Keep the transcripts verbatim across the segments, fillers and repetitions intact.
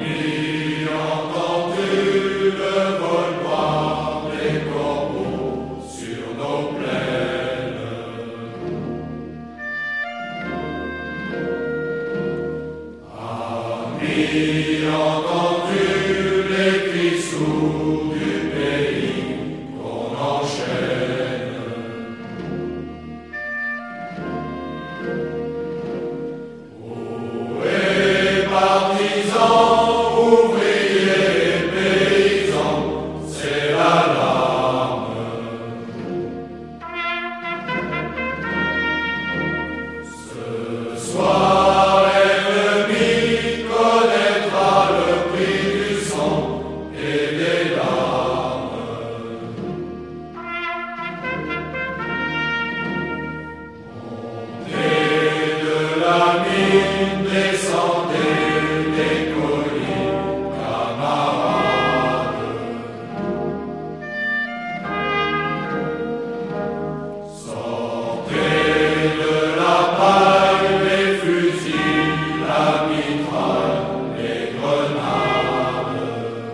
Ami, entends-tu le vol noir des corbeaux sur nos plaines? Ami, entends-tu les cris sourds du pays qu'on enchaîne? Ohé, partisans, ouvriers, paysans, c'est l'alarme. Ce soir, l'ennemi connaîtra le prix du sang et des larmes. Montez de la mine, descendez des collines, camarades. Sortez de la paille les fusils, la mitraille, les grenades.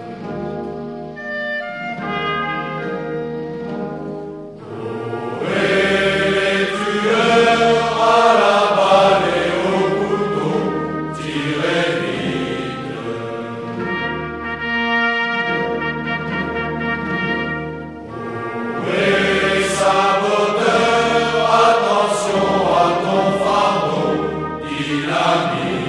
Courez les tueurs à la balle et au couteau, tirez vite. Ohé, saboteur, attention à ton fardeau, dynamite.